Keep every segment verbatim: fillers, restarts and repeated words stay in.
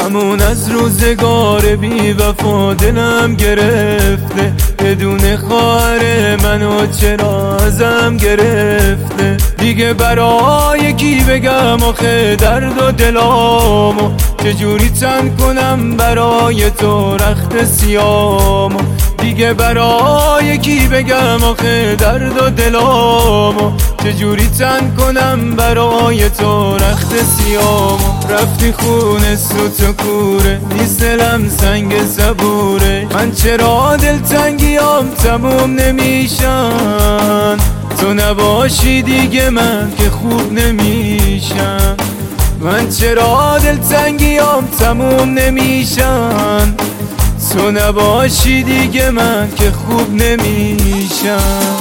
همون از روزگار بی وفا دلم گرفته، بدون خواهر منو چرا ازم گرفته. دیگه برای کی بگم آخه درد و دلامو، چجوری تن کنم برای تو رخت سیامو. دیگه برای کی بگم آخه درد و دلامو، چجوری تن کنم برای تو رخت سیامو. رفتی خونه سوت و کوره، نیست دلم سنگ صبوره. من چرا دلتنگیام تموم نمیشن، تو نباشی دیگه من که خوب نمیشم. من چرا دلتنگیام تموم نمیشن، تو نباشی دیگه من که خوب نمیشم.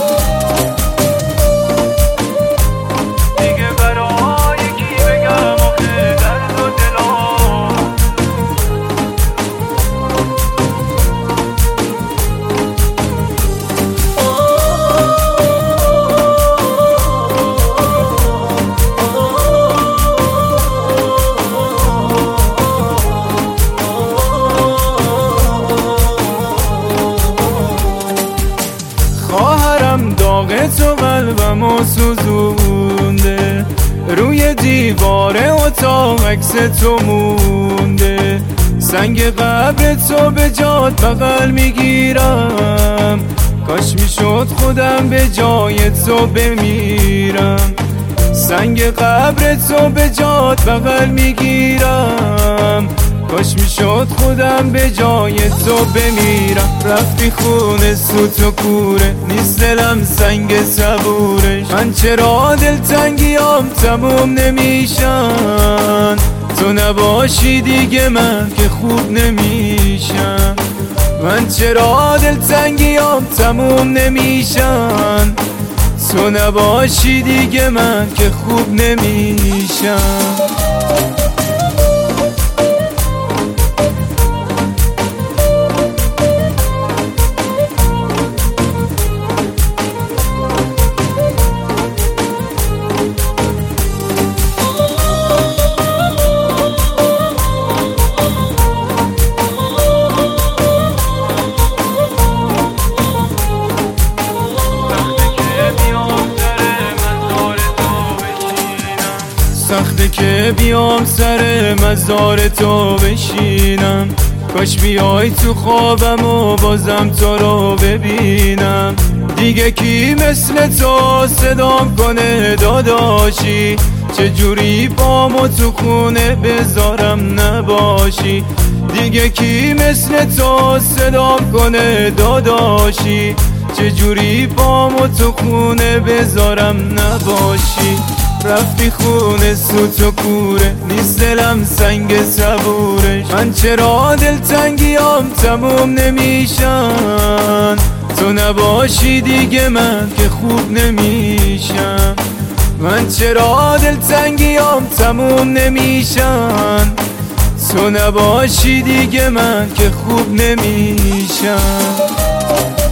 داغ تو قلبمو سوزونده، روی دیوار اتاق عکس تو مونده. سنگ قبر تو به جات بغل میگیرم، کاش میشد خودم به جای تو بمیرم. سنگ قبر تو به جات بغل میگیرم، کاش میشد خودم به جای تو بمیرم. رفتی خونه سوت و کوره، نیست دلم سنگ صبوره. من چرا دلتنگیام تموم نمیشن، تو نباشی دیگه من که خوب نمیشم. من چرا دلتنگیام تموم نمیشن، تو نباشی دیگه من که خوب نمیشم. سخته که بیام سر مزار تو بشینم، کاش بیای تو خوابم و بازم تو رو ببینم. دیگه کی مثل تو صدام کنه داداشی، چجوری بامو تو خونه بذارم نباشی. دیگه کی مثل تو صدام کنه داداشی، چجوری بامو تو خونه بذارم نباشی. رفتی خونه سوت و کوره، نیست دلم سنگ صبوره. من چرا دلتنگیام تموم نمیشن، تو نباشی دیگه من که خوب نمیشم. من چرا دلتنگیام تموم نمیشن، تو نباشی دیگه من که خوب نمیشم.